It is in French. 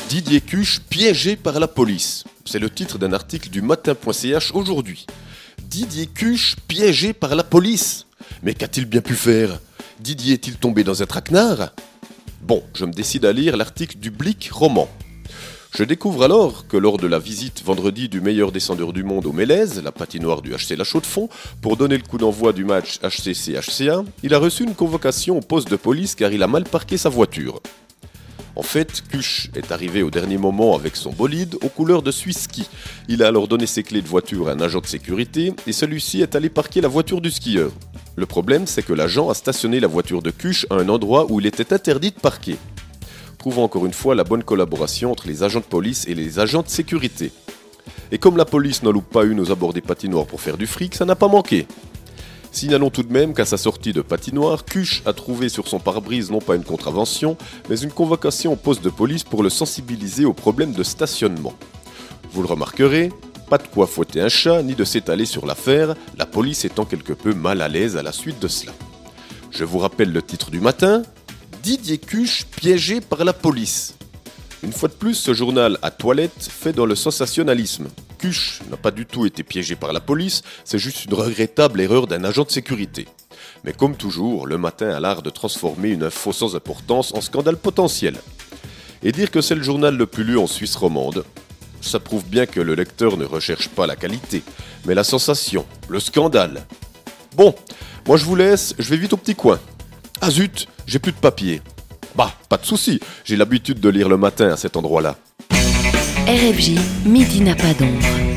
Didier Cuche piégé par la police. C'est le titre d'un article du matin.ch aujourd'hui. Didier Cuche piégé par la police. Mais qu'a-t-il bien pu faire ? Didier est-il tombé dans un traquenard ? Bon, je me décide à lire l'article du Blick roman. Je découvre alors que lors de la visite vendredi du meilleur descendeur du monde au Mélèze, la patinoire du HC La Chaux-de-Fonds, pour donner le coup d'envoi du match HCC-HCA, il a reçu une convocation au poste de police car il a mal parqué sa voiture. En fait, Cuche est arrivé au dernier moment avec son bolide aux couleurs de Swiss Ski. Il a alors donné ses clés de voiture à un agent de sécurité et celui-ci est allé parquer la voiture du skieur. Le problème, c'est que l'agent a stationné la voiture de Cuche à un endroit où il était interdit de parquer. Prouvant encore une fois la bonne collaboration entre les agents de police et les agents de sécurité. Et comme la police n'en loupe pas une aux abords des patinoires pour faire du fric, ça n'a pas manqué. Signalons tout de même qu'à sa sortie de patinoire, Cuche a trouvé sur son pare-brise non pas une contravention, mais une convocation au poste de police pour le sensibiliser aux problèmes de stationnement. Vous le remarquerez, pas de quoi fouetter un chat ni de s'étaler sur l'affaire, la police étant quelque peu mal à l'aise à la suite de cela. Je vous rappelle le titre du matin, Didier Cuche piégé par la police. Une fois de plus, ce journal à toilette fait dans le sensationnalisme. Cuche n'a pas du tout été piégé par la police, c'est juste une regrettable erreur d'un agent de sécurité. Mais comme toujours, le matin a l'art de transformer une info sans importance en scandale potentiel. Et dire que c'est le journal le plus lu en Suisse romande, ça prouve bien que le lecteur ne recherche pas la qualité, mais la sensation, le scandale. Bon, moi je vous laisse, je vais vite au petit coin. Ah zut, j'ai plus de papier. Bah, pas de souci, j'ai l'habitude de lire le matin à cet endroit-là. RFJ, midi n'a pas d'ombre.